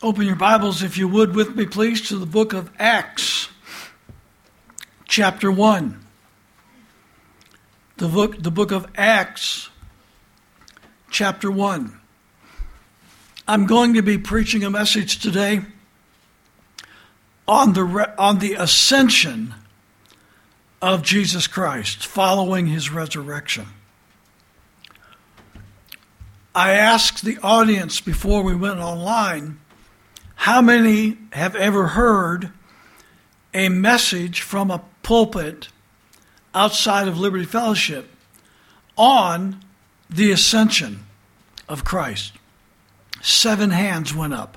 Open your Bibles, if you would, with me, please, to the book of Acts, chapter 1. The book of Acts, chapter 1. I'm going to be preaching a message today on the ascension of Jesus Christ, following his resurrection. I asked the audience before we went online, how many have ever heard a message from a pulpit outside of Liberty Fellowship on the ascension of Christ? 7 hands went up.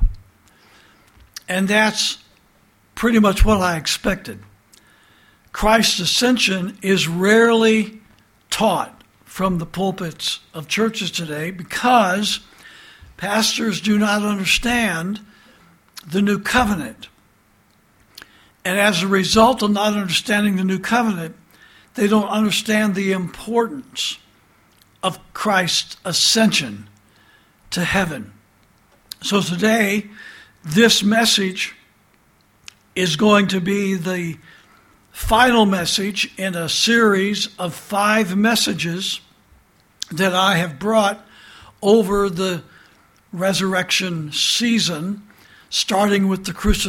And that's pretty much what I expected. Christ's ascension is rarely taught from the pulpits of churches today because pastors do not understand the new covenant. And as a result of not understanding the new covenant, they don't understand the importance of Christ's ascension to heaven. So today, this message is going to be the final message in a series of 5 messages that I have brought over the resurrection season, starting with the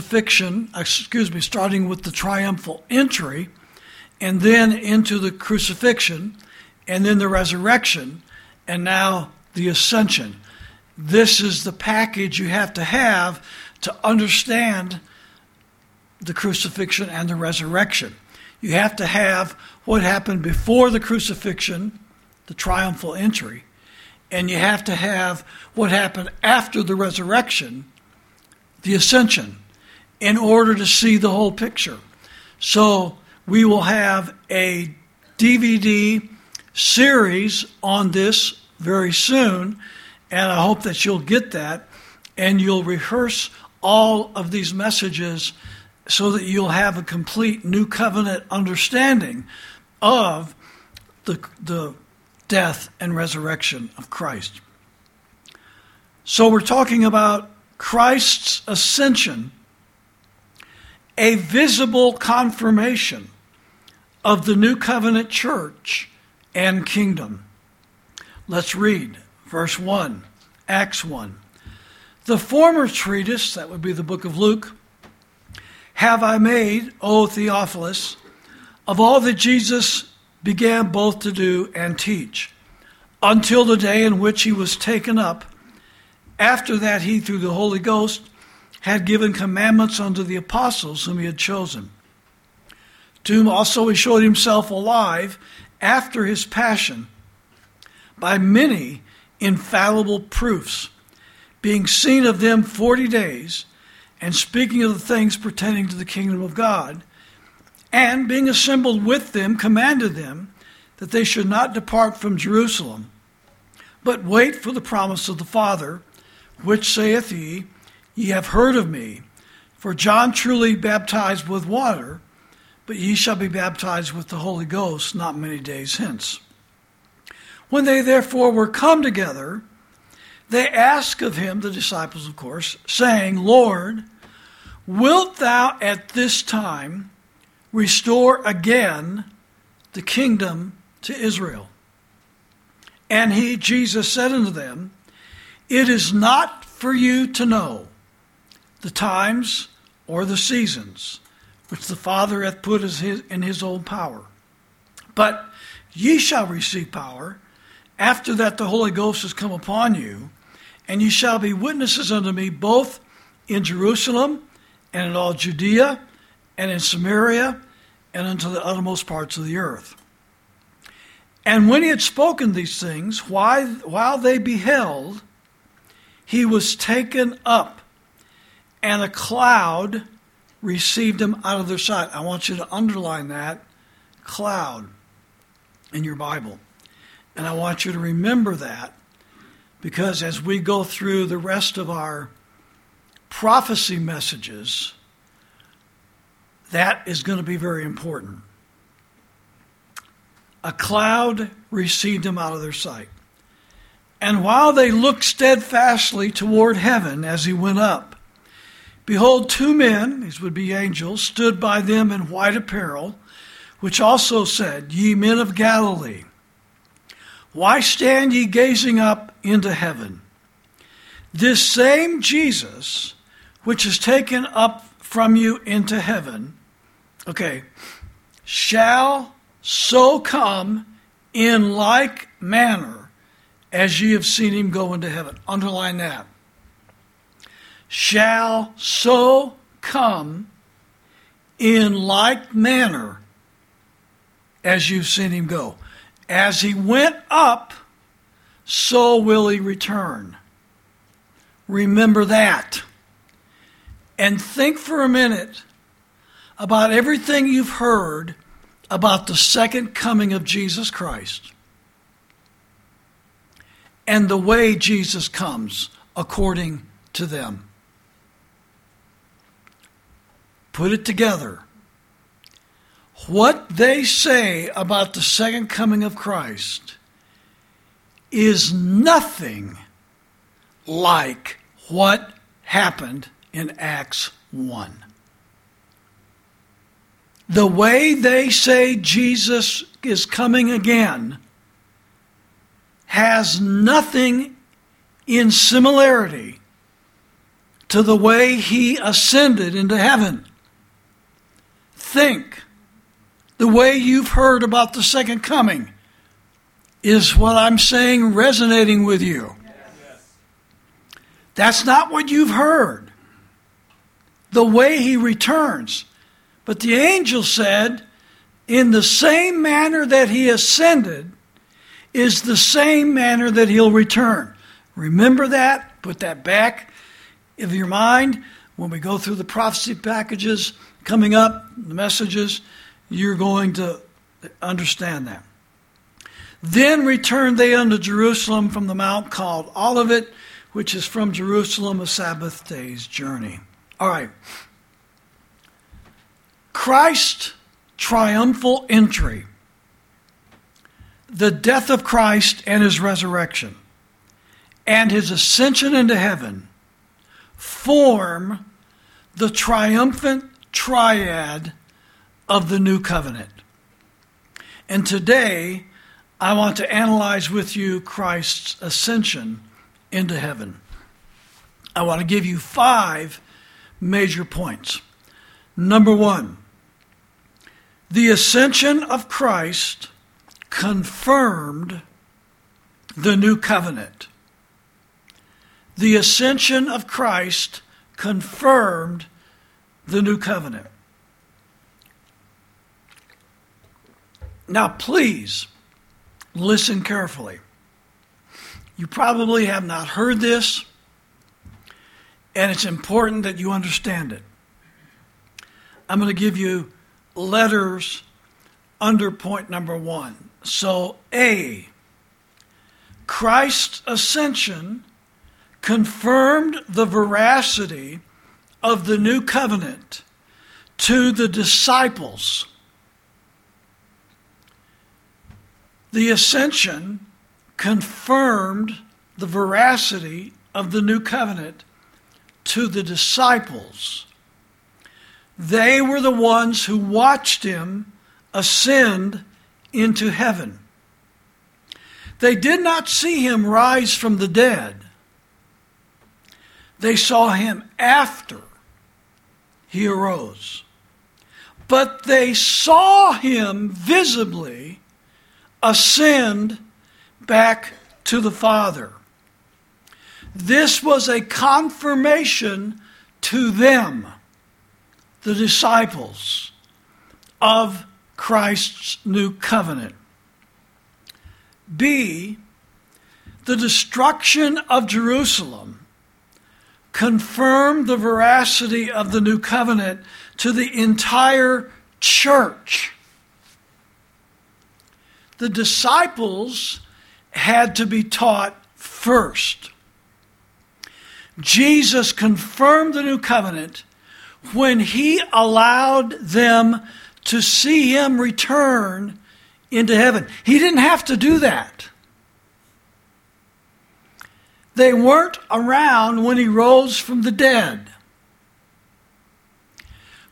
starting with the triumphal entry, and then into the crucifixion, and then the resurrection, and now the ascension. This is the package you have to understand the crucifixion and the resurrection. You have to have what happened before the crucifixion, the triumphal entry, and you have to have what happened after the resurrection, the ascension, in order to see the whole picture. So we will have a DVD series on this very soon, and I hope that you'll get that and you'll rehearse all of these messages so that you'll have a complete new covenant understanding of the death and resurrection of Christ. So we're talking about Christ's ascension, a visible confirmation of the new covenant church and kingdom. Let's read verse 1, Acts 1. The former treatise, that would be the book of Luke, have I made, O Theophilus, of all that Jesus began both to do and teach, until the day in which he was taken up. After that, he, through the Holy Ghost, had given commandments unto the apostles whom he had chosen. To whom also he showed himself alive after his passion by many infallible proofs, being seen of them 40 days, and speaking of the things pertaining to the kingdom of God, and being assembled with them, commanded them that they should not depart from Jerusalem, but wait for the promise of the Father, which saith he, Ye have heard of me. For John truly baptized with water, but ye shall be baptized with the Holy Ghost not many days hence. When they therefore were come together, they asked of him, the disciples of course, saying, Lord, wilt thou at this time restore again the kingdom to Israel? And he, Jesus, said unto them, It is not for you to know the times or the seasons which the Father hath put in his own power. But ye shall receive power after that the Holy Ghost is come upon you, and ye shall be witnesses unto me both in Jerusalem and in all Judea and in Samaria and unto the uttermost parts of the earth. And when he had spoken these things, while they beheld, he was taken up, and a cloud received him out of their sight. I want you to underline that, cloud, in your Bible. And I want you to remember that, because as we go through the rest of our prophecy messages, that is going to be very important. A cloud received him out of their sight. And while they looked steadfastly toward heaven as he went up, Behold, two men, these would be angels, stood by them in white apparel, which also said, Ye men of Galilee, why stand ye gazing up into heaven? This same Jesus, which is taken up from you into heaven, shall so come in like manner as ye have seen him go into heaven. Underline that. Shall so come in like manner as you've seen him go. As he went up, so will he return. Remember that. And think for a minute about everything you've heard about the second coming of Jesus Christ and the way Jesus comes according to them. Put it together. What they say about the second coming of Christ is nothing like what happened in Acts 1. The way they say Jesus is coming again has nothing in similarity to the way he ascended into heaven. Think. The way you've heard about the second coming is what I'm saying resonating with you. Yes. That's not what you've heard. The way he returns. But the angel said, in the same manner that he ascended is the same manner that he'll return. Remember that. Put that back of your mind. When we go through the prophecy packages coming up, the messages, you're going to understand that. Then returned they unto Jerusalem from the mount called Olivet, which is from Jerusalem a Sabbath day's journey. All right. Christ's triumphal entry, the death of Christ and his resurrection, and his ascension into heaven form the triumphant triad of the new covenant. And today, I want to analyze with you Christ's ascension into heaven. I want to give you 5 major points. Number 1, the ascension of Christ confirmed the new covenant. The ascension of Christ confirmed the new covenant. Now, please listen carefully. You probably have not heard this, and it's important that you understand it. I'm going to give you letters under point number 1. So, A, Christ's ascension confirmed the veracity of the new covenant to the disciples. The ascension confirmed the veracity of the new covenant to the disciples. They were the ones who watched him ascend into heaven. They did not see him rise from the dead. They saw him after he arose. But they saw him visibly ascend back to the Father. This was a confirmation to them, the disciples, of Christ's new covenant. B, the destruction of Jerusalem confirmed the veracity of the new covenant to the entire church. The disciples had to be taught first. Jesus confirmed the new covenant when he allowed them to see him return into heaven. He didn't have to do that. They weren't around when he rose from the dead.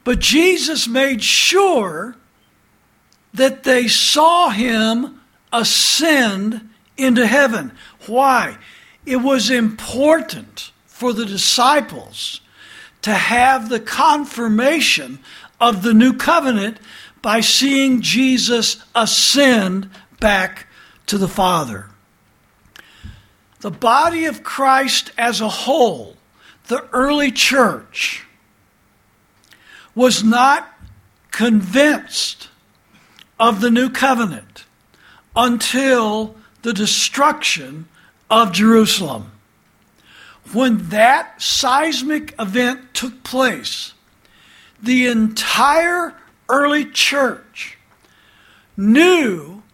But Jesus made sure that they saw him ascend into heaven. Why? It was important for the disciples to have the confirmation of the new covenant by seeing Jesus ascend back to the Father. The body of Christ as a whole, the early church, was not convinced of the new covenant until the destruction of Jerusalem. When that seismic event took place, the entire early church knew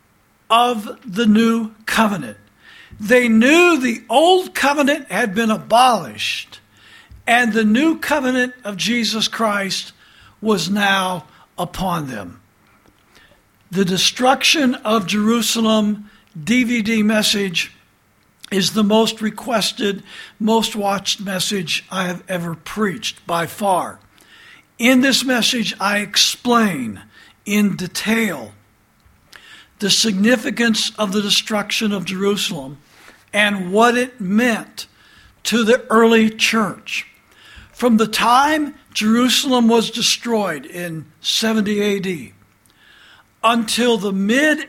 of the new covenant. They knew the old covenant had been abolished, and the new covenant of Jesus Christ was now upon them. The destruction of Jerusalem DVD message is the most requested, most watched message I have ever preached by far. In this message, I explain in detail the significance of the destruction of Jerusalem and what it meant to the early church. From the time Jerusalem was destroyed in 70 AD until the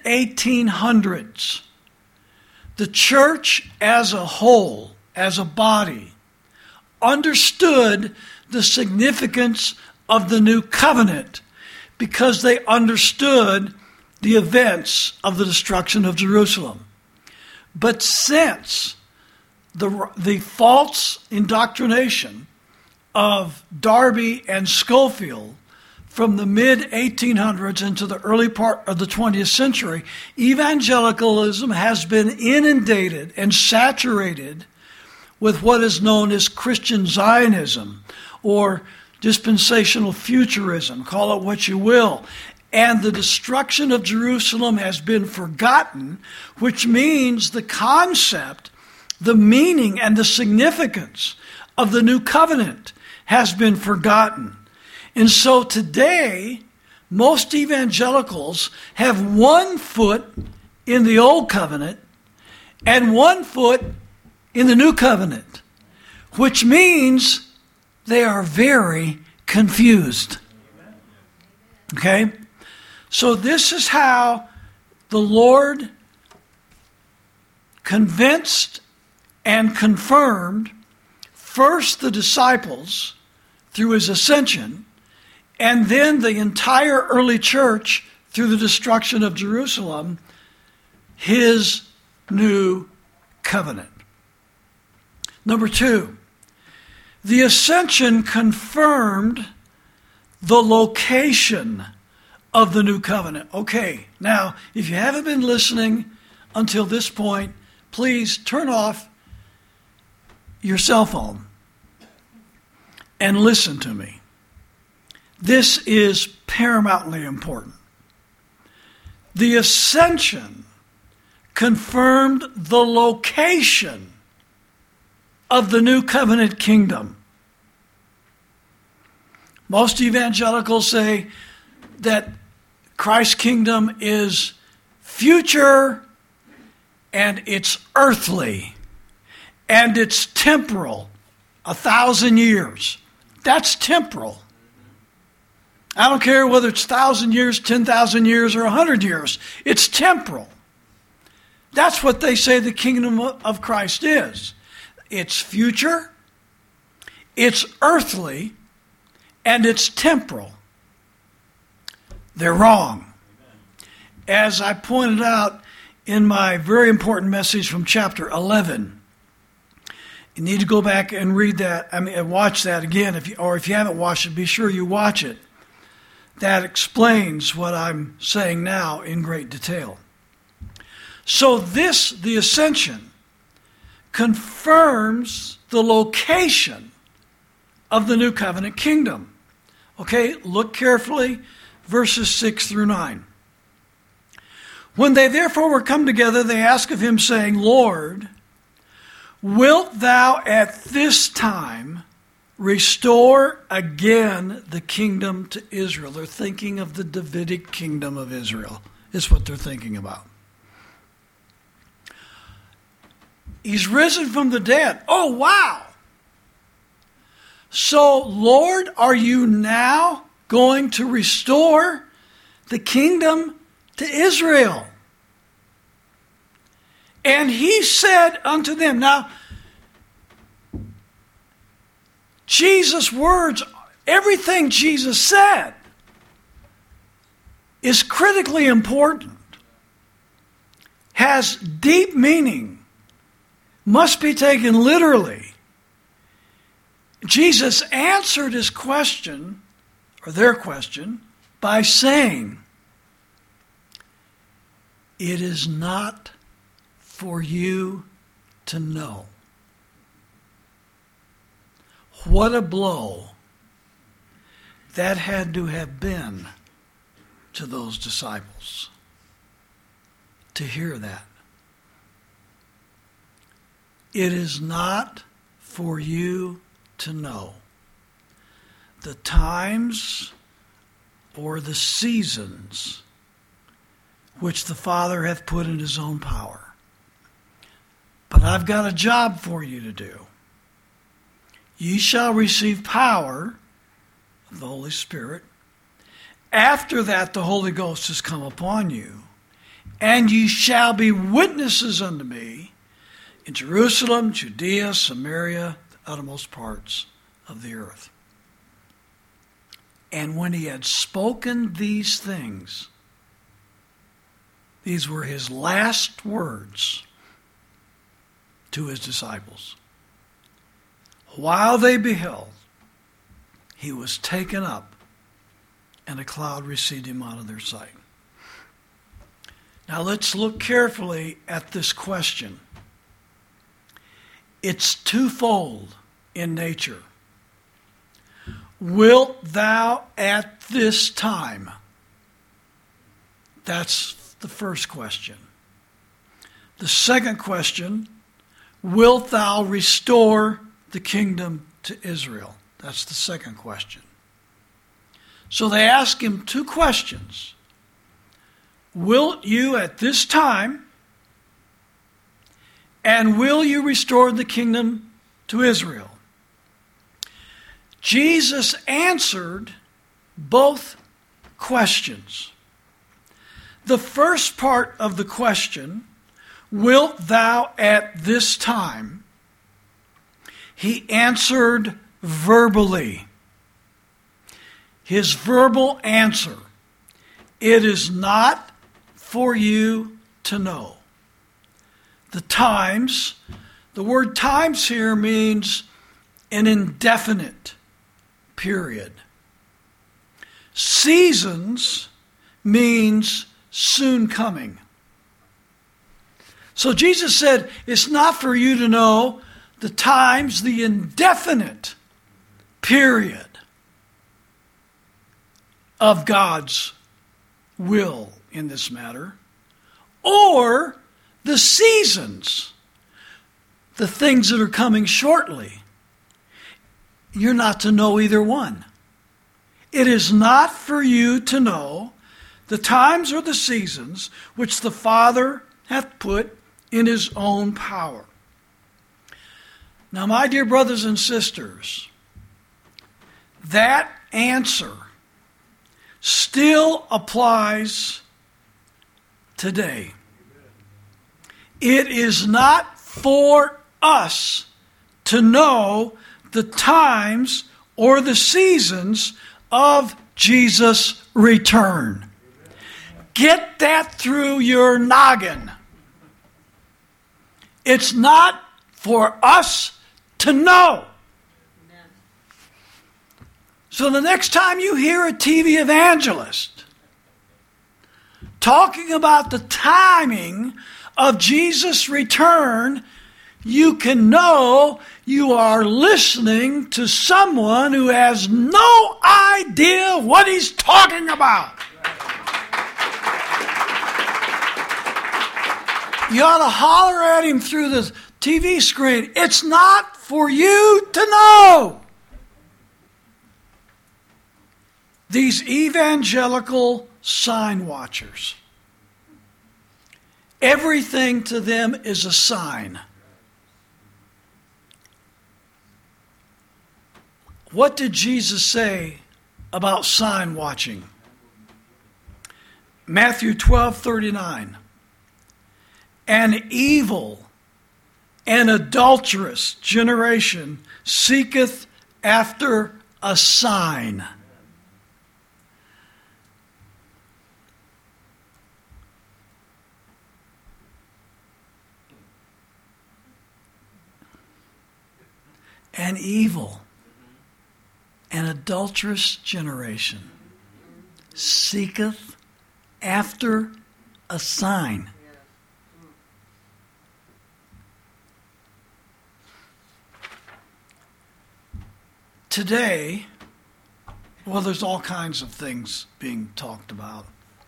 mid-1800s, the church as a whole, as a body, understood the significance of the new covenant because they understood the events of the destruction of Jerusalem. But since the false indoctrination of Darby and Scofield from the mid-1800s into the early part of the 20th century, evangelicalism has been inundated and saturated with what is known as Christian Zionism or dispensational futurism, call it what you will. And the destruction of Jerusalem has been forgotten, which means the concept, the meaning, and the significance of the new covenant has been forgotten. And so today, most evangelicals have 1 foot in the old covenant and 1 foot in the new covenant, which means they are very confused. Okay? So this is how the Lord convinced and confirmed first the disciples through his ascension, and then the entire early church through the destruction of Jerusalem, his new covenant. Number 2, the ascension confirmed the location of the new covenant. Okay, now, if you haven't been listening until this point, please turn off your cell phone and listen to me. This is paramountly important. The ascension confirmed the location of the new covenant kingdom. Most evangelicals say that Christ's kingdom is future and it's earthly and it's temporal, 1,000 years. That's temporal. I don't care whether it's 1,000 years, 10,000 years, or 100 years. It's temporal. That's what they say the kingdom of Christ is. It's future, it's earthly, and it's temporal. They're wrong. As I pointed out in my very important message from chapter 11, you need to go back and read that, watch that again, if you haven't watched it, be sure you watch it. That explains what I'm saying now in great detail. So the ascension, confirms the location of the new covenant kingdom. Okay, look carefully, verses 6 through 9. When they therefore were come together, they asked of him, saying, Lord, wilt thou at this time restore again the kingdom to Israel. They're thinking of the Davidic kingdom of Israel, is what they're thinking about. He's risen from the dead. Oh, wow. So, Lord, are you now going to restore the kingdom to Israel? And he said unto them, now, Jesus' words, everything Jesus said is critically important, has deep meaning, must be taken literally. Jesus answered his question, or their question, by saying, it is not for you to know. What a blow that had to have been to those disciples to hear that. It is not for you to know the times or the seasons which the Father hath put in his own power. But I've got a job for you to do. Ye shall receive power of the Holy Spirit. After that, the Holy Ghost has come upon you, and ye shall be witnesses unto me in Jerusalem, Judea, Samaria, the uttermost parts of the earth. And when he had spoken these things, these were his last words to his disciples. While they beheld, he was taken up, and a cloud received him out of their sight. Now let's look carefully at this question. It's twofold in nature. Wilt thou at this time? That's the first question. The second question, wilt thou restore the kingdom to Israel? That's the second question. So they ask him two questions. Wilt you at this time, and will you restore the kingdom to Israel? Jesus answered both questions. The first part of the question, wilt thou at this time? He answered verbally. His verbal answer, it is not for you to know. The times, the word times here means an indefinite period. Seasons means soon coming. So Jesus said, it's not for you to know the times, the indefinite period of God's will in this matter, or the seasons, the things that are coming shortly. You're not to know either one. It is not for you to know the times or the seasons which the Father hath put in his own power. Now, my dear brothers and sisters, that answer still applies today. It is not for us to know the times or the seasons of Jesus' return. Get that through your noggin. It's not for us to know. So the next time you hear a TV evangelist talking about the timing of Jesus' return, you can know you are listening to someone who has no idea what he's talking about. You ought to holler at him through the TV screen. It's not for you to know. These evangelical sign watchers, everything to them is a sign. What did Jesus say about sign watching? Matthew 12:39. An evil and adulterous generation seeketh after a sign. An evil and adulterous generation seeketh after a sign. Today, well, there's all kinds of things being talked about.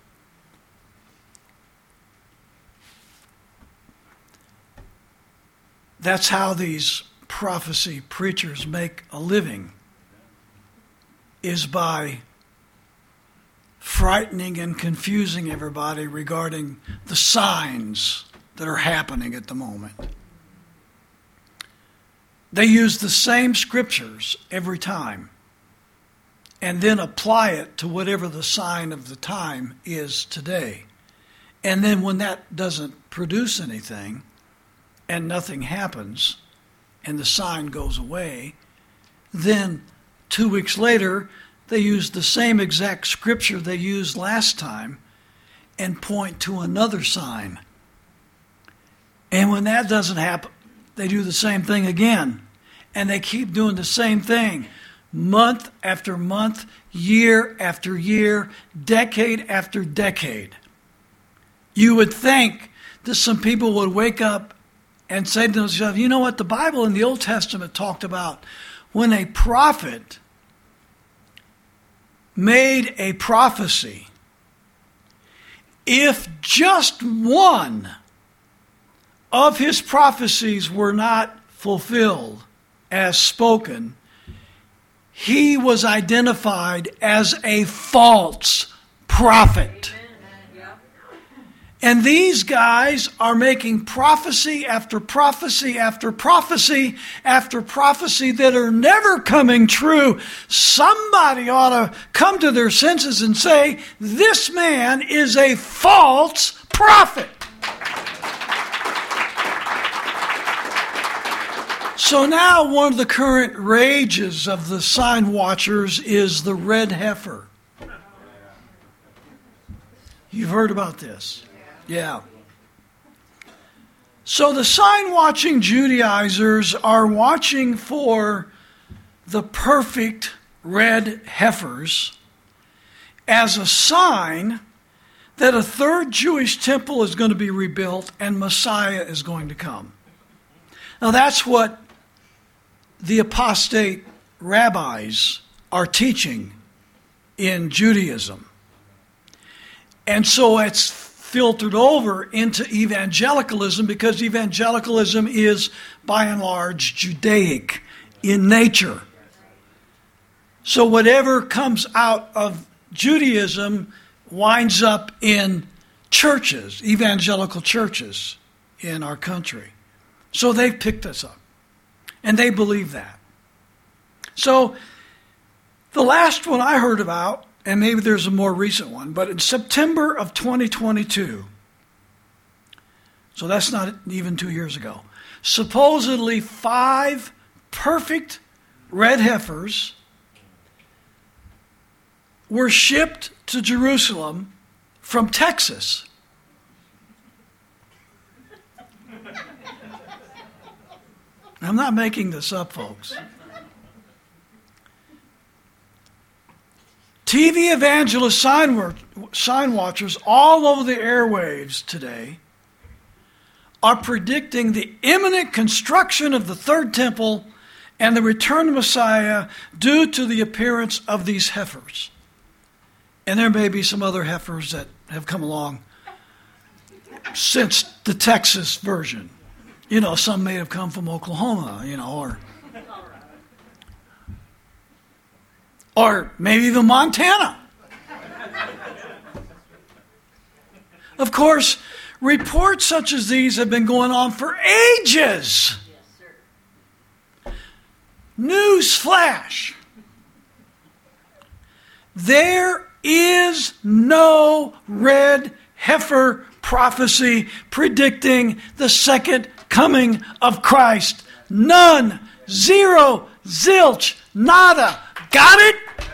That's how these prophecy preachers make a living, is by frightening and confusing everybody regarding the signs that are happening at the moment. They use the same scriptures every time and then apply it to whatever the sign of the time is today. And then when that doesn't produce anything and nothing happens and the sign goes away, then 2 weeks later they use the same exact scripture they used last time and point to another sign. And when that doesn't happen, they do the same thing again. And they keep doing the same thing month after month, year after year, decade after decade. You would think that some people would wake up and say to themselves, you know what, the Bible in the Old Testament talked about when a prophet made a prophecy, if just one of his prophecies were not fulfilled as spoken, he was identified as a false prophet. And these guys are making prophecy after prophecy after prophecy after prophecy that are never coming true. Somebody ought to come to their senses and say, this man is a false prophet. So now one of the current rages of the sign watchers is the red heifer. You've heard about this. Yeah. So the sign-watching Judaizers are watching for the perfect red heifers as a sign that a third Jewish temple is going to be rebuilt and Messiah is going to come. Now that's what the apostate rabbis are teaching in Judaism. And so it's filtered over into evangelicalism because evangelicalism is, by and large, Judaic in nature. So whatever comes out of Judaism winds up in churches, evangelical churches in our country. So they've picked us up. And they believe that. So the last one I heard about, and maybe there's a more recent one, but in September of 2022, so that's not even 2 years ago, supposedly 5 perfect red heifers were shipped to Jerusalem from Texas. I'm not making this up, folks. TV evangelist sign watchers all over the airwaves today are predicting the imminent construction of the third temple and the return of Messiah due to the appearance of these heifers. And there may be some other heifers that have come along since the Texas version. You know, some may have come from Oklahoma, or... or maybe even Montana. Of course, reports such as these have been going on for ages. News flash. There is no red heifer prophecy predicting the second coming of Christ. None. Zero. Zilch. Nada. Got it?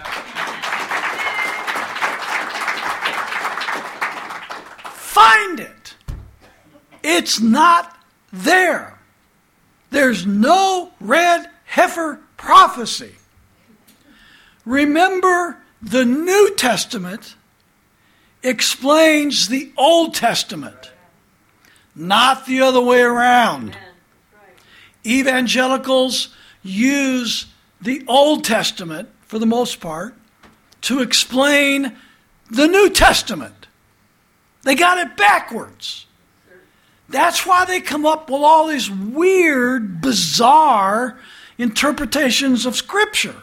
Find it. It's not there. There's no red heifer prophecy. Remember, the New Testament explains the Old Testament, not the other way around. Evangelicals use the Old Testament, for the most part, to explain the New Testament. They got it backwards. That's why they come up with all these weird, bizarre interpretations of Scripture.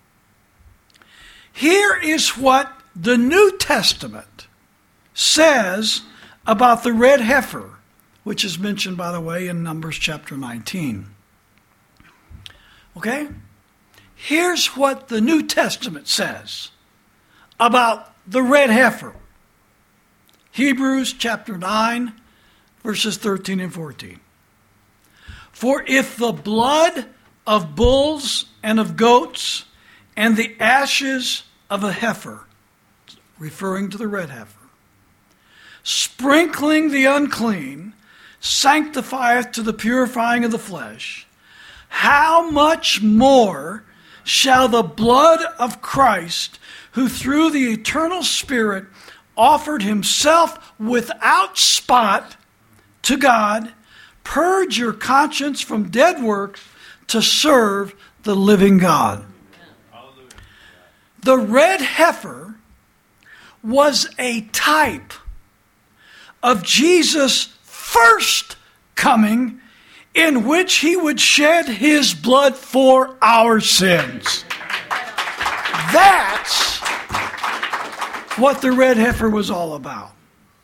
Here is what the New Testament says about the red heifer, which is mentioned, by the way, in Numbers chapter 19. Okay? Here's what the New Testament says about the red heifer. Hebrews chapter 9, verses 13 and 14. For if the blood of bulls and of goats and the ashes of a heifer, referring to the red heifer, sprinkling the unclean, sanctifieth to the purifying of the flesh, how much more shall the blood of Christ, who through the eternal Spirit offered himself without spot to God, purge your conscience from dead works to serve the living God. The red heifer was a type of Jesus' first coming, in which he would shed his blood for our sins. That's what the red heifer was all about.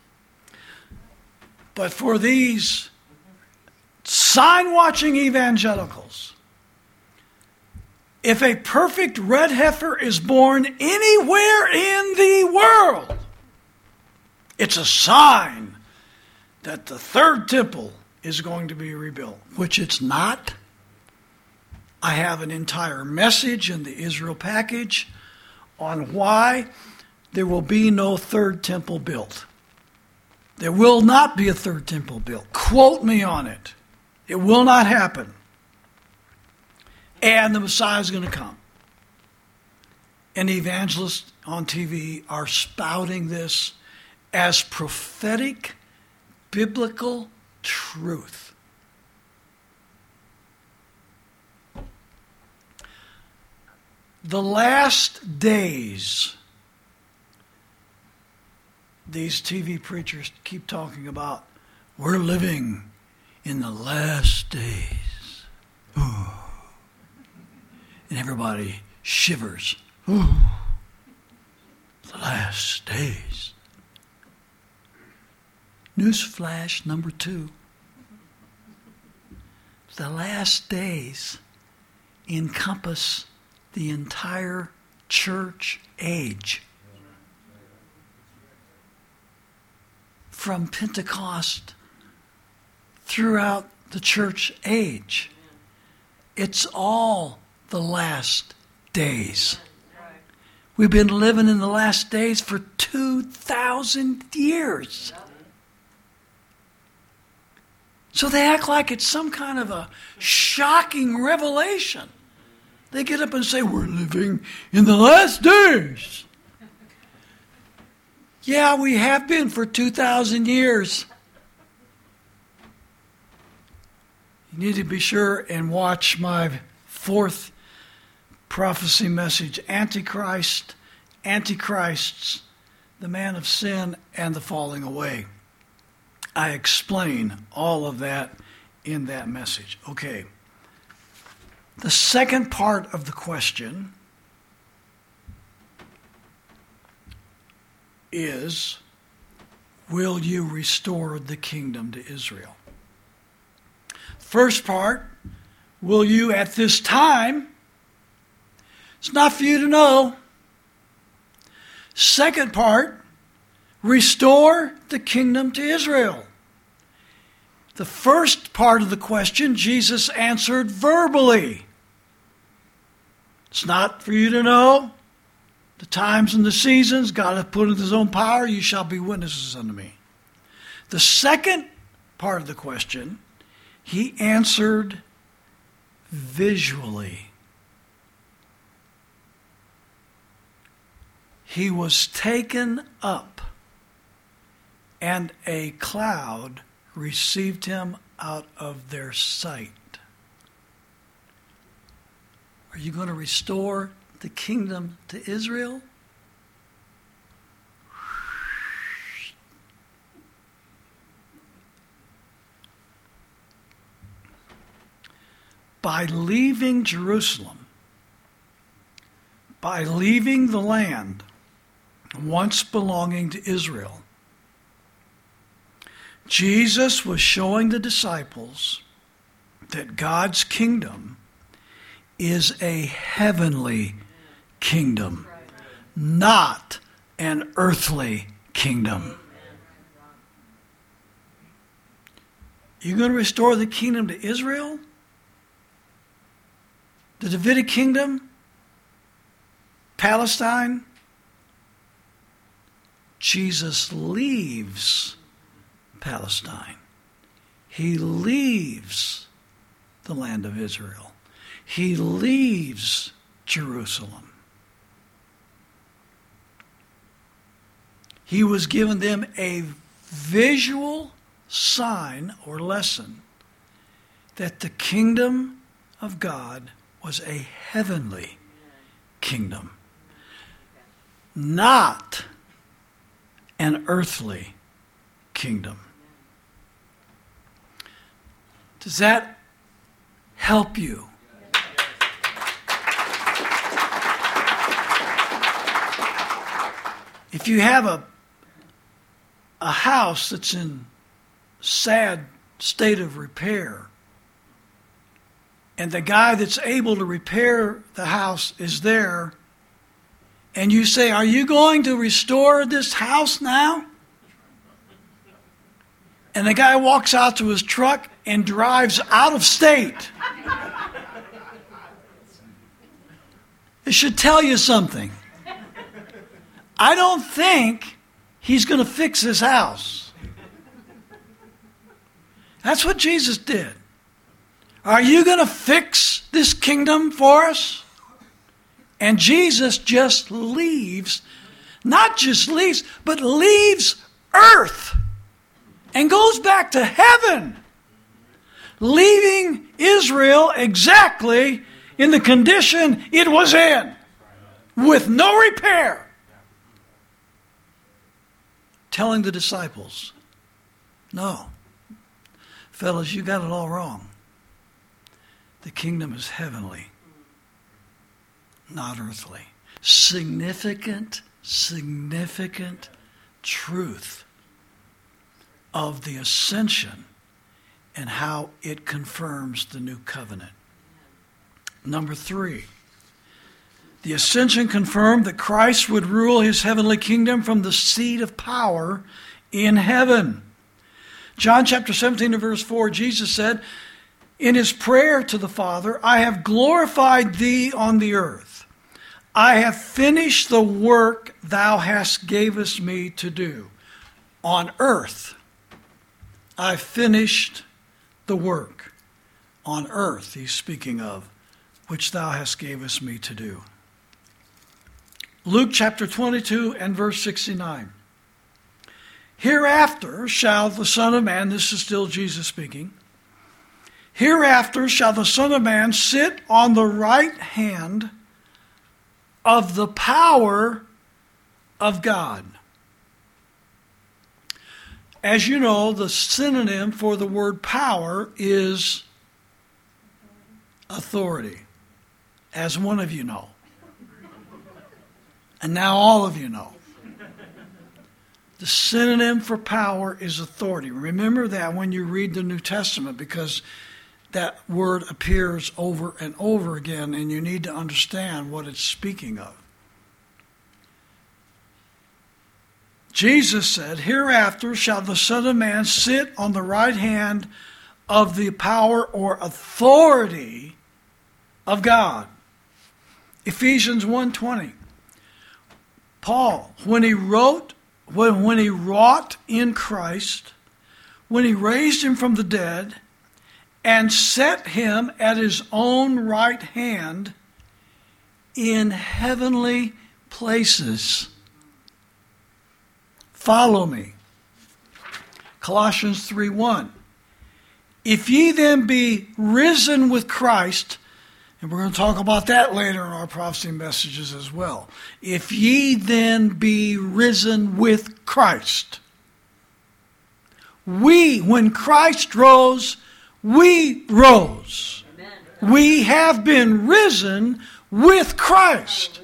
But for these sign-watching evangelicals, if a perfect red heifer is born anywhere in the world, it's a sign that the third temple is going to be rebuilt, which it's not. I have an entire message in the Israel package on why there will be no third temple built. There will not be a third temple built. Quote me on it. It will not happen. And the Messiah is going to come. And evangelists on TV are spouting this as prophetic, biblical truth. The last days, these TV preachers keep talking about, we're living in the last days. Ooh. And everybody shivers. Ooh. The last days. Newsflash number 2. The last days encompass the entire church age. From Pentecost throughout the church age. It's all the last days. We've been living in the last days for 2,000 years. So they act like it's some kind of a shocking revelation. They get up and say, we're living in the last days. Yeah, we have been for 2,000 years. You need to be sure and watch my 4th prophecy message, Antichrist, Antichrists, the man of sin, and the falling away. I explain all of that in that message. Okay. The second part of the question is, will you restore the kingdom to Israel? First part, will you at this time? It's not for you to know. Second part, restore the kingdom to Israel. The first part of the question, Jesus answered verbally. It's not for you to know the times and the seasons. God hath put in his own power. You shall be witnesses unto me. The second part of the question, he answered visually. He was taken up, and a cloud received him out of their sight. Are you going to restore the kingdom to Israel? By leaving Jerusalem, by leaving the land once belonging to Israel, Jesus was showing the disciples that God's kingdom is a heavenly kingdom, not an earthly kingdom. You're going to restore the kingdom to Israel? The Davidic kingdom? Palestine? Jesus leaves Palestine. He leaves the land of Israel. He leaves Jerusalem. He was giving them a visual sign or lesson that the kingdom of God was a heavenly kingdom, not an earthly kingdom. Does that help you? If you have a house that's in sad state of repair, and the guy that's able to repair the house is there, and you say, "Are you going to restore this house now?" And the guy walks out to his truck and drives out of state. It should tell you something. I don't think he's going to fix his house. That's what Jesus did. Are you going to fix this kingdom for us? And Jesus just leaves, not just leaves, but leaves earth and goes back to heaven, leaving Israel exactly in the condition it was in, with no repair. Telling the disciples, "No, fellas, you got it all wrong. The kingdom is heavenly, not earthly." Significant truth of the ascension and how it confirms the new covenant. Number 3, the ascension confirmed that Christ would rule his heavenly kingdom from the seat of power in heaven. John chapter 17 and verse 4, Jesus said in his prayer to the Father, "I have glorified thee on the earth. I have finished the work thou hast gavest me to do." On earth, I finished the work. On earth, he's speaking of, which thou hast gavest me to do. Luke chapter 22 and verse 69. "Hereafter shall the Son of Man," this is still Jesus speaking, "hereafter shall the Son of Man sit on the right hand of the power of God." As you know, the synonym for the word power is authority, as one of you know. And now all of you know. The synonym for power is authority. Remember that when you read the New Testament, because that word appears over and over again, and you need to understand what it's speaking of. Jesus said, "Hereafter shall the Son of Man sit on the right hand of the power or authority of God." Ephesians 1:20. Paul, when he wrought in Christ, when he raised him from the dead and set him at his own right hand in heavenly places. Follow me. Colossians 3:1. If ye then be risen with Christ, and we're going to talk about that later in our prophecy messages as well. If ye then be risen with Christ. When Christ rose, we rose. Amen. We have been risen with Christ.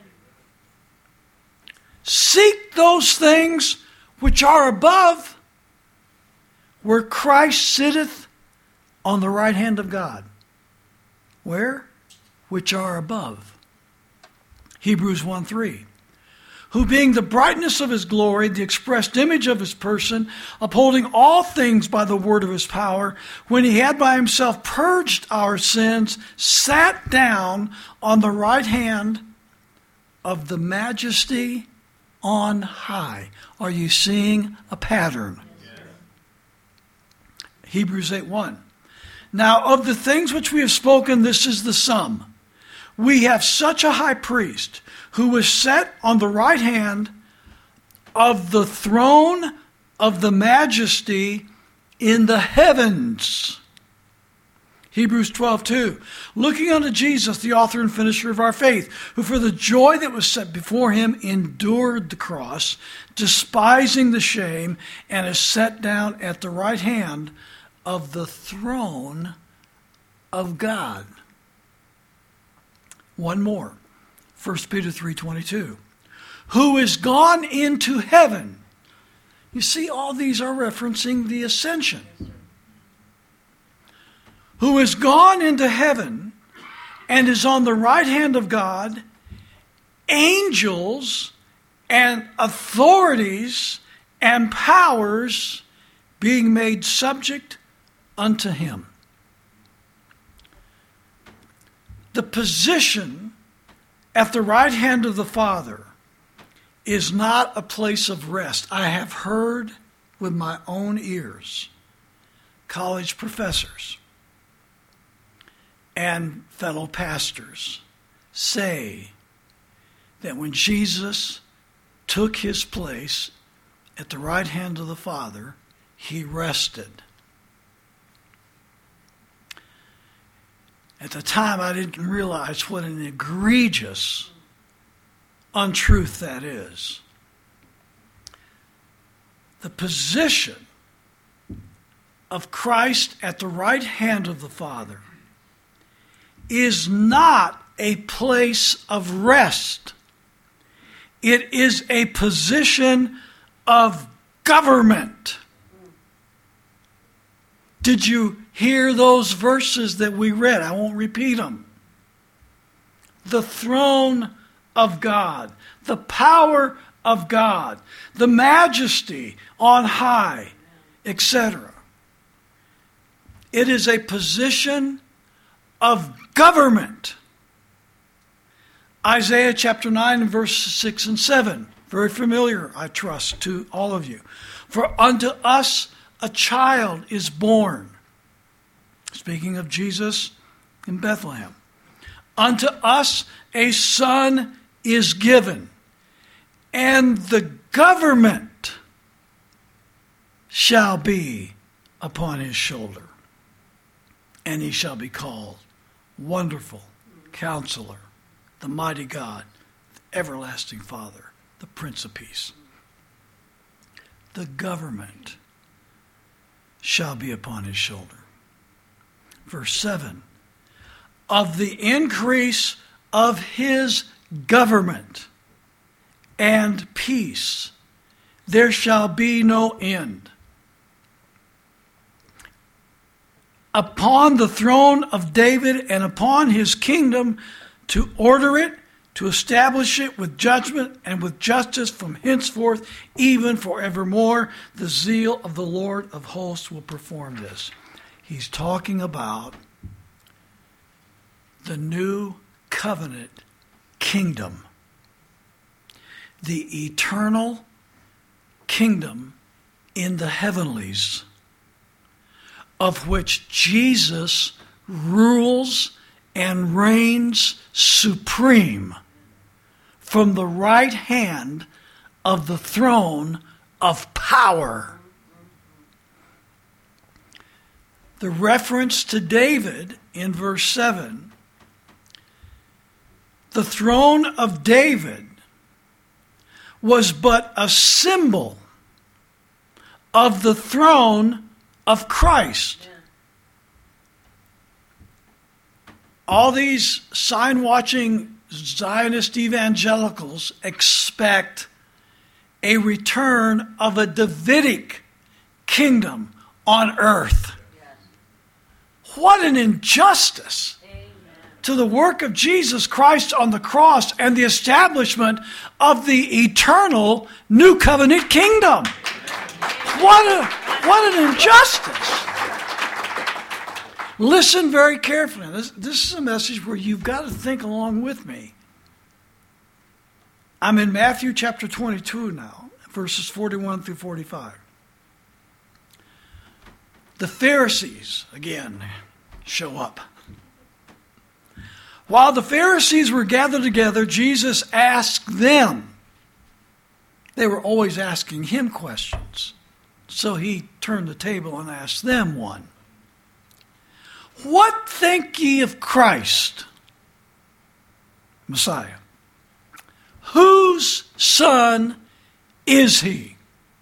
Seek those things which are above, where Christ sitteth on the right hand of God. Where? Which are above. Hebrews 1:3. Who being the brightness of his glory, the expressed image of his person, upholding all things by the word of his power, when he had by himself purged our sins, sat down on the right hand of the majesty on high. Are you seeing a pattern? Yes. Hebrews 8:1. Now of the things which we have spoken, this is the sum. We have such a high priest who was set on the right hand of the throne of the majesty in the heavens. Hebrews 12:2. Looking unto Jesus, the author and finisher of our faith, who for the joy that was set before him endured the cross, despising the shame, and is set down at the right hand of the throne of God. One more. 1 Peter 3:22. Who is gone into heaven. You see, all these are referencing the ascension. Who is gone into heaven and is on the right hand of God, angels and authorities and powers being made subject unto him. The position at the right hand of the Father is not a place of rest. I have heard with my own ears college professors and fellow pastors say that when Jesus took his place at the right hand of the Father, he rested. At the time, I didn't realize what an egregious untruth that is. The position of Christ at the right hand of the Father is not a place of rest. It is a position of government. Did you hear those verses that we read? I won't repeat them. The throne of God, the power of God, the majesty on high, etc. It is a position of government. Isaiah chapter 9 and verses 6 and 7. Very familiar, I trust, to all of you. For unto us a child is born. Speaking of Jesus in Bethlehem. Unto us a son is given, and the government shall be upon his shoulder. And he shall be called Wonderful Counselor, the Mighty God, the Everlasting Father, the Prince of Peace. The government shall be upon his shoulder. Verse 7, of the increase of his government and peace, there shall be no end. Upon the throne of David and upon his kingdom, to order it, to establish it with judgment and with justice from henceforth, even forevermore. The zeal of the Lord of hosts will perform this. He's talking about the new covenant kingdom, the eternal kingdom in the heavenlies, of which Jesus rules and reigns supreme from the right hand of the throne of power. The reference to David in verse 7, the throne of David was but a symbol of the throne of Christ. Yeah. All these sign-watching Zionist evangelicals expect a return of a Davidic kingdom on earth. Yes. What an injustice. Amen. To the work of Jesus Christ on the cross and the establishment of the eternal new covenant kingdom. What an injustice. Listen very carefully. This is a message where you've got to think along with me. I'm in Matthew chapter 22 now, verses 41 through 45. The Pharisees, again, show up. While the Pharisees were gathered together, Jesus asked them. They were always asking him questions. So he turned the table and asked them one. What think ye of Christ, Messiah? Whose son is he?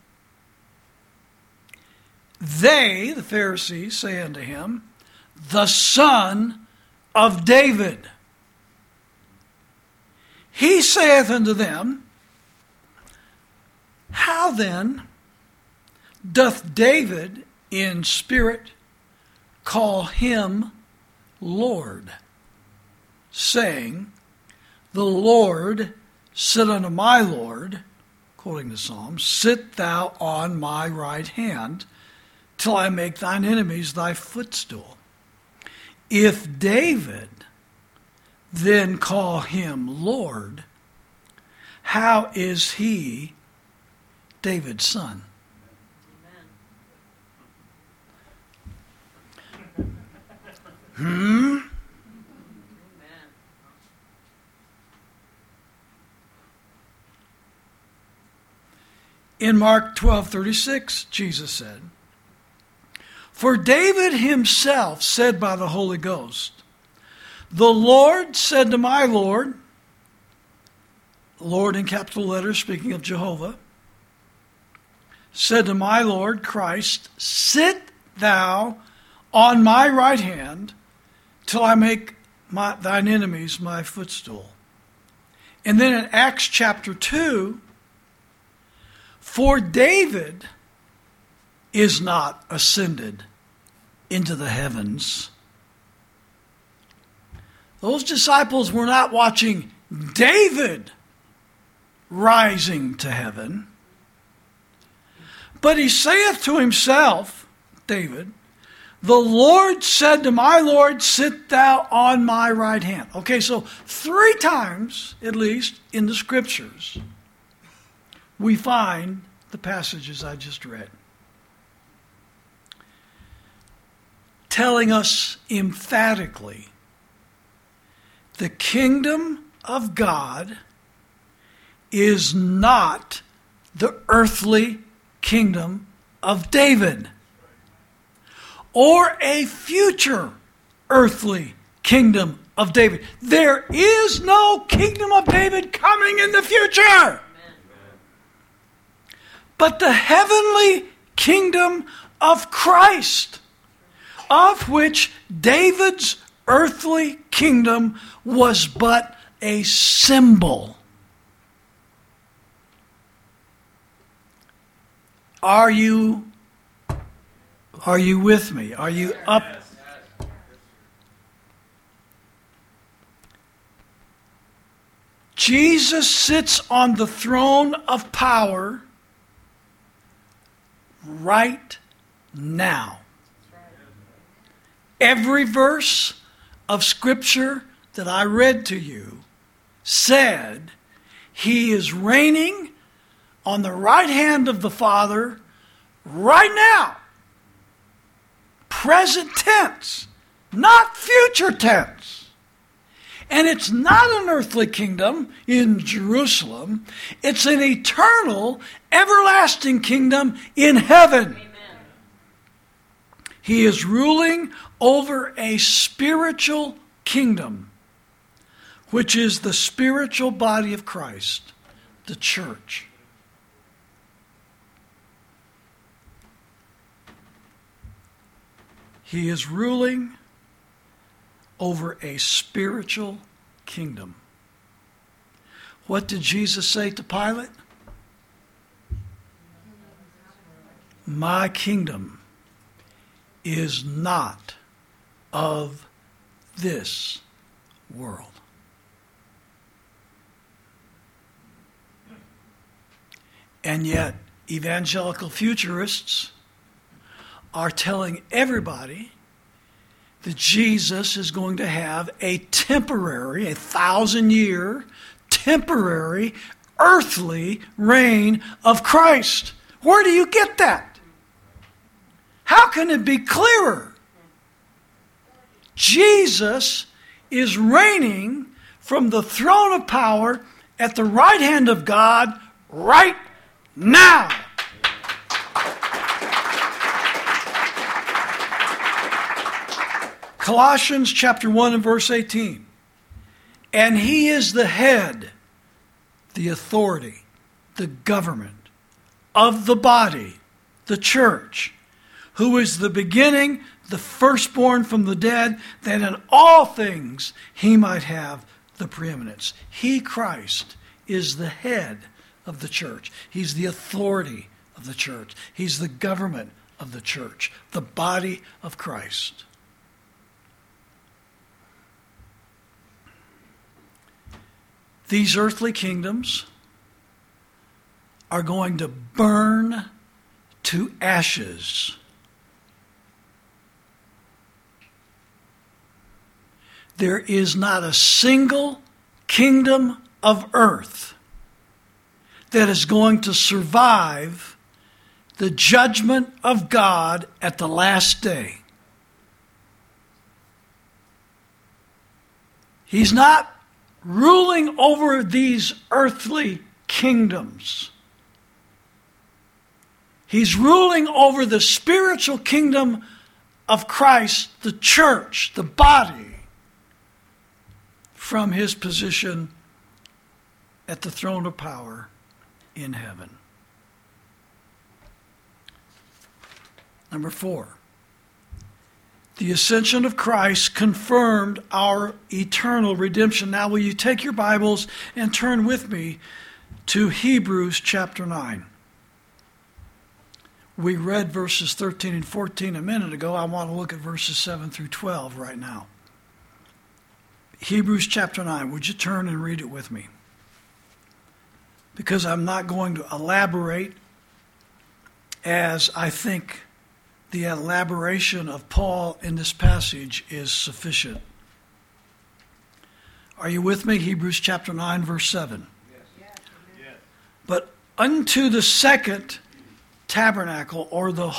They, the Pharisees, say unto him, the son of David. He saith unto them, how then doth David in spirit call him Lord, saying, the Lord said unto my Lord, quoting the Psalm, sit thou on my right hand, till I make thine enemies thy footstool. If David then call him Lord, how is he David's son? In Mark 12:36, Jesus said, for David himself said by the Holy Ghost, the Lord said to my Lord, Lord in capital letters, speaking of Jehovah, said to my Lord Christ, sit thou on my right hand till I make thine enemies my footstool. And then in Acts chapter 2, for David is not ascended into the heavens. Those disciples were not watching David rising to heaven. But he saith to himself, David, the Lord said to my Lord, sit thou on my right hand. Okay, so 3 times, at least, in the Scriptures, we find the passages I just read, telling us emphatically the kingdom of God is not the earthly kingdom of David or a future earthly kingdom of David. There is no kingdom of David coming in the future. Amen. But the heavenly kingdom of Christ, of which David's earthly kingdom was but a symbol. Are you with me? Are you up? Jesus sits on the throne of power right now. Every verse of Scripture that I read to you said he is reigning on the right hand of the Father right now. Present tense, not future tense. And it's not an earthly kingdom in Jerusalem. It's an eternal, everlasting kingdom in heaven. Amen. He is ruling over a spiritual kingdom, which is the spiritual body of Christ, the church. He is ruling over a spiritual kingdom. What did Jesus say to Pilate? My kingdom is not of this world. And yet, evangelical futurists are telling everybody that Jesus is going to have a temporary, 1,000-year, temporary, earthly reign of Christ. Where do you get that? How can it be clearer? Jesus is reigning from the throne of power at the right hand of God right now. Colossians chapter 1 and verse 18. And he is the head, the authority, the government of the body, the church, who is the beginning, the firstborn from the dead, that in all things he might have the preeminence. He, Christ, is the head of the church. He's the authority of the church. He's the government of the church, the body of Christ. These earthly kingdoms are going to burn to ashes. There is not a single kingdom of earth that is going to survive the judgment of God at the last day. He's not ruling over these earthly kingdoms. He's ruling over the spiritual kingdom of Christ, the church, the body, from his position at the throne of power in heaven. Number 4. The ascension of Christ confirmed our eternal redemption. Now, will you take your Bibles and turn with me to Hebrews chapter 9. We read verses 13 and 14 a minute ago. I want to look at verses 7 through 12 right now. Hebrews chapter 9. Would you turn and read it with me? Because I'm not going to elaborate, as I think the elaboration of Paul in this passage is sufficient. Are you with me? Hebrews chapter 9, verse 7. Yes. But unto the second tabernacle, or the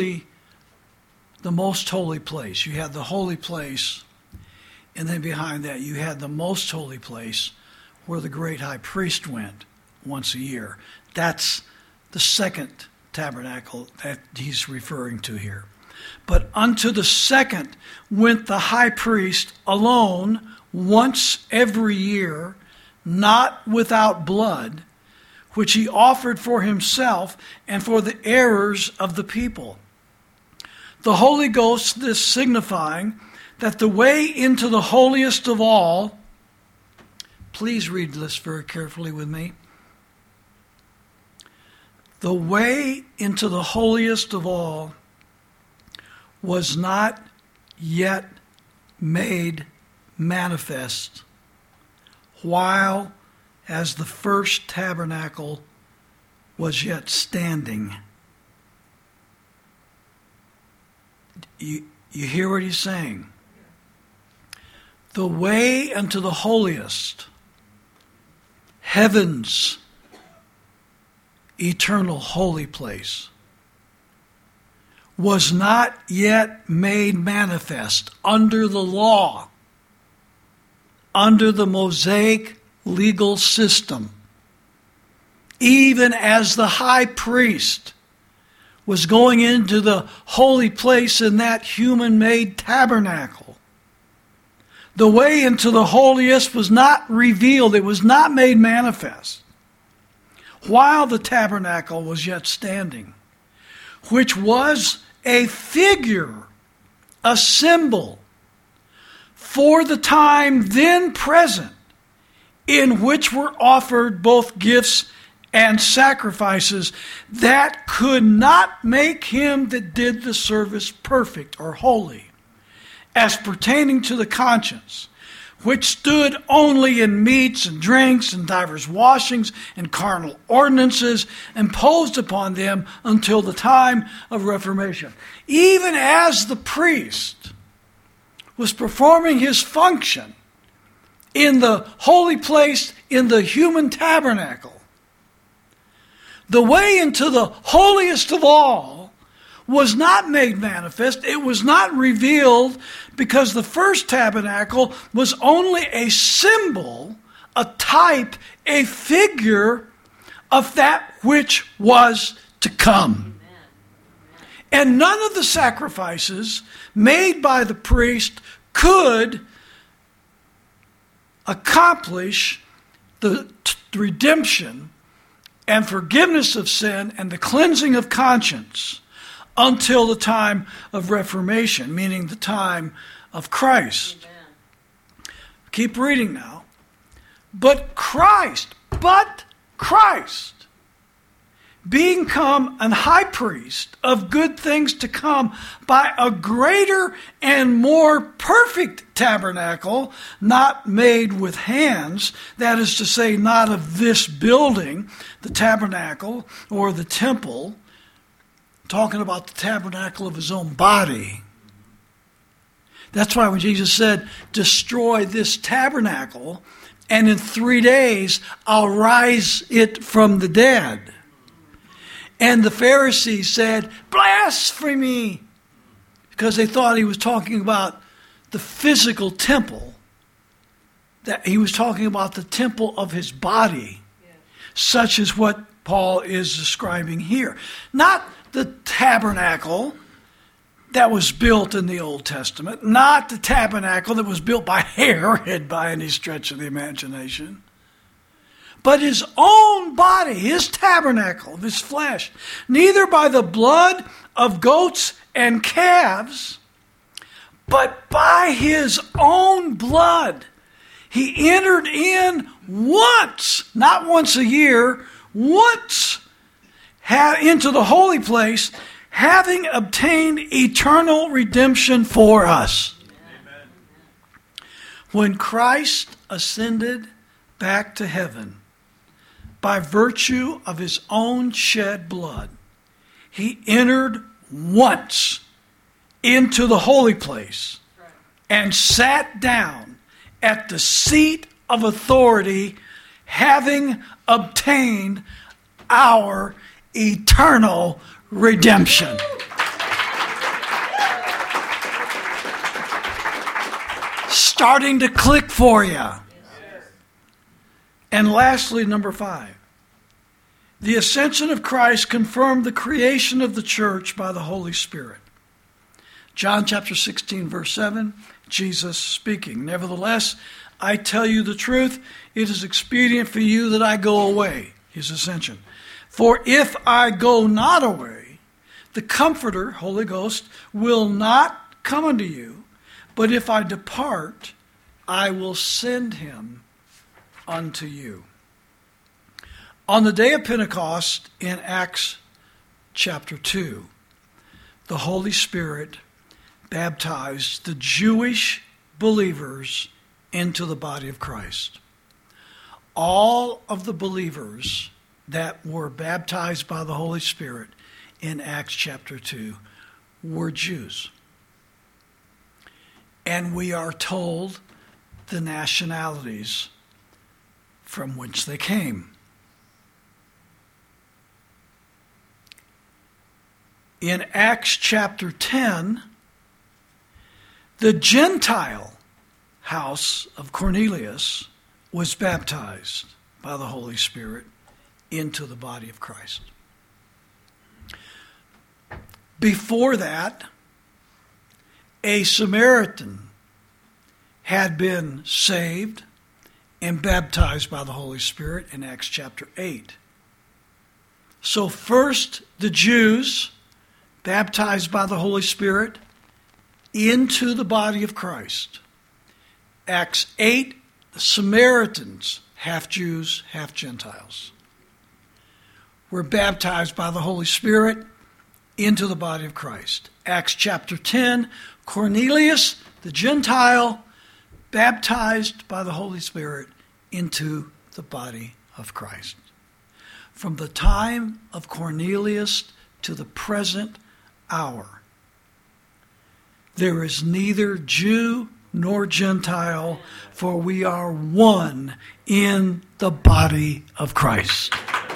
most holy place. You had the holy place, and then behind that you had the most holy place where the great high priest went once a year. That's the second tabernacle that he's referring to here. But unto the second went the high priest alone once every year, not without blood, which he offered for himself and for the errors of the people. The Holy Ghost, this signifying that the way into the holiest of all, please read this very carefully with me. The way into the holiest of all was not yet made manifest, while as the first tabernacle was yet standing. You hear what he's saying? The way unto the holiest, heaven's eternal holy place, was not yet made manifest under the law, under the Mosaic legal system, even as the high priest was going into the holy place in that human-made tabernacle. The way into the holiest was not revealed, it was not made manifest, while the tabernacle was yet standing, which was a figure, a symbol, for the time then present, in which were offered both gifts and sacrifices that could not make him that did the service perfect or holy, as pertaining to the conscience, which stood only in meats and drinks and divers washings and carnal ordinances imposed upon them until the time of Reformation. Even as the priest was performing his function in the holy place, in the human tabernacle, the way into the holiest of all was not made manifest. It was not revealed because the first tabernacle was only a symbol, a type, a figure of that which was to come. And none of the sacrifices made by the priest could accomplish the redemption and forgiveness of sin and the cleansing of conscience until the time of Reformation, meaning the time of Christ. Amen. Keep reading now. But Christ, being come an high priest of good things to come by a greater and more perfect tabernacle, not made with hands, that is to say, not of this building, the tabernacle or the temple, talking about the tabernacle of his own body. That's why when Jesus said, destroy this tabernacle, and in 3 days I'll rise it from the dead. And the Pharisees said, blasphemy, because they thought he was talking about the physical temple, that he was talking about the temple of his body, such as what Paul is describing here. Not the tabernacle that was built in the Old Testament, not the tabernacle that was built by Herod by any stretch of the imagination, but his own body, his tabernacle, his flesh, neither by the blood of goats and calves, but by his own blood. He entered in once, not once a year, once into the holy place, having obtained eternal redemption for us. Amen. When Christ ascended back to heaven, by virtue of his own shed blood, he entered once into the holy place and sat down at the seat of authority, having obtained our eternal redemption. Starting to click for you. And lastly, number 5. The ascension of Christ confirmed the creation of the church by the Holy Spirit. John chapter 16, verse 7, Jesus speaking. Nevertheless, I tell you the truth, it is expedient for you that I go away, his ascension. For if I go not away, the Comforter, Holy Ghost, will not come unto you, but if I depart, I will send him unto you. On the day of Pentecost in Acts chapter 2, the Holy Spirit baptized the Jewish believers into the body of Christ. All of the believers that were baptized by the Holy Spirit in Acts chapter 2 were Jews. And we are told the nationalities from which they came. In Acts chapter 10, the Gentile house of Cornelius was baptized by the Holy Spirit into the body of Christ. Before that, a Samaritan had been saved and baptized by the Holy Spirit in Acts chapter 8. So first the Jews baptized by the Holy Spirit into the body of Christ. Acts 8, the Samaritans, half Jews, half Gentiles, were baptized by the Holy Spirit into the body of Christ. Acts chapter 10, Cornelius, the Gentile, baptized by the Holy Spirit into the body of Christ. From the time of Cornelius to the present hour, there is neither Jew nor Gentile, for we are one in the body of Christ.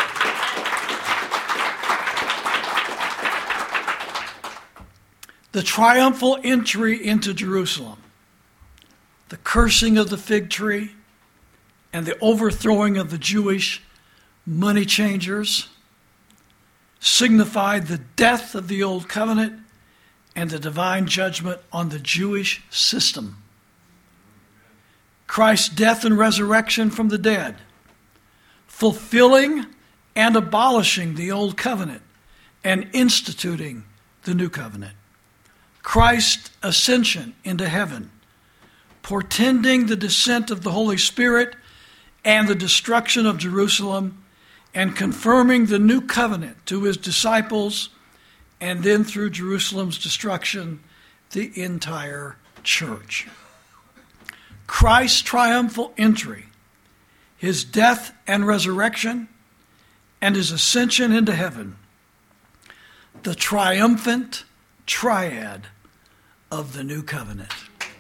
The triumphal entry into Jerusalem, the cursing of the fig tree, and the overthrowing of the Jewish money changers signified the death of the old covenant and the divine judgment on the Jewish system. Christ's death and resurrection from the dead, fulfilling and abolishing the old covenant and instituting the new covenant. Christ's ascension into heaven, portending the descent of the Holy Spirit and the destruction of Jerusalem, and confirming the new covenant to his disciples, and then through Jerusalem's destruction, the entire church. Christ's triumphal entry, his death and resurrection, and his ascension into heaven, the triumphant triad of the new covenant.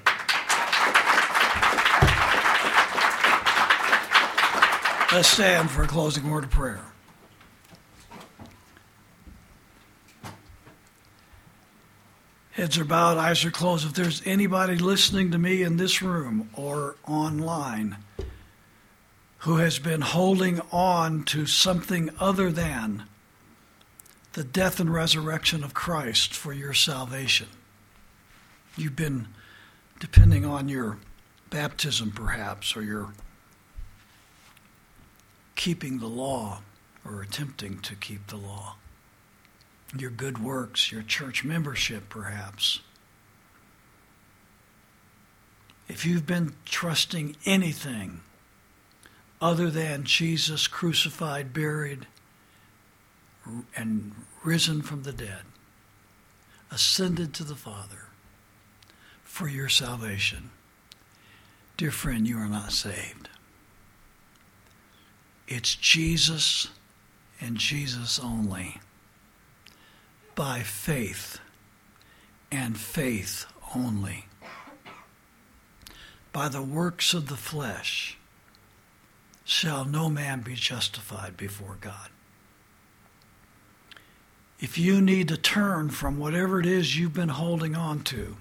Let's stand for a closing word of prayer. Heads are bowed, eyes are closed. If there's anybody listening to me in this room or online who has been holding on to something other than the death and resurrection of Christ for your salvation, you've been depending on your baptism perhaps, or your keeping the law, or attempting to keep the law, your good works, your church membership perhaps. If you've been trusting anything other than Jesus crucified, buried, and risen from the dead, ascended to the Father for your salvation, dear friend, you are not saved. It's Jesus and Jesus only, by faith and faith only. By the works of the flesh shall no man be justified before God. If you need to turn from whatever it is you've been holding on to,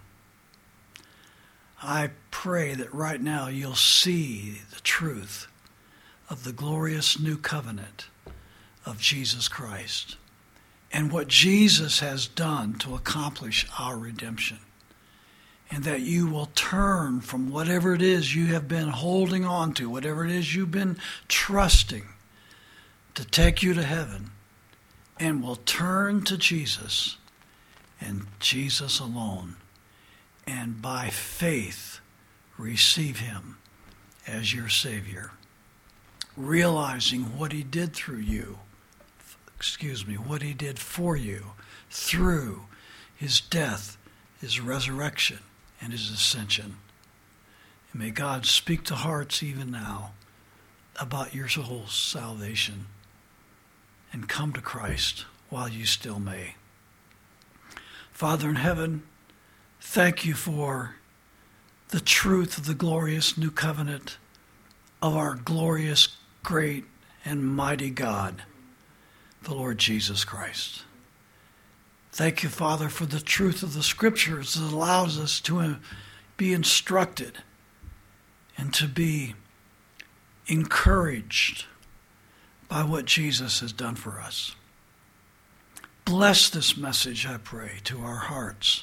I pray that right now you'll see the truth of the glorious new covenant of Jesus Christ and what Jesus has done to accomplish our redemption, and that you will turn from whatever it is you have been holding on to, whatever it is you've been trusting to take you to heaven, and will turn to Jesus and Jesus alone, and by faith receive him as your Savior. realizing what he did through you, what he did for you through his death, his resurrection, and his ascension. And may God speak to hearts even now about your soul's salvation, and come to Christ while you still may. Father in heaven, thank you for the truth of the glorious new covenant of our glorious, great, and mighty God, the Lord Jesus Christ. Thank you, Father, for the truth of the Scriptures that allows us to be instructed and to be encouraged by what Jesus has done for us. Bless this message, I pray, to our hearts.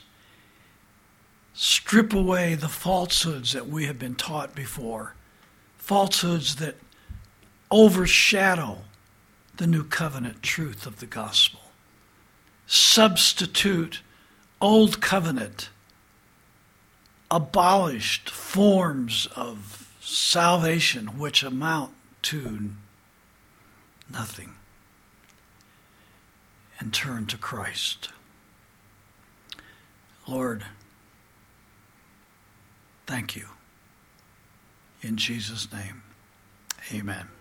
Strip away the falsehoods that we have been taught before, falsehoods that overshadow the new covenant truth of the gospel. Substitute old covenant, abolished forms of salvation which amount to nothing, and turn to Christ. Lord, thank you. In Jesus' name, amen.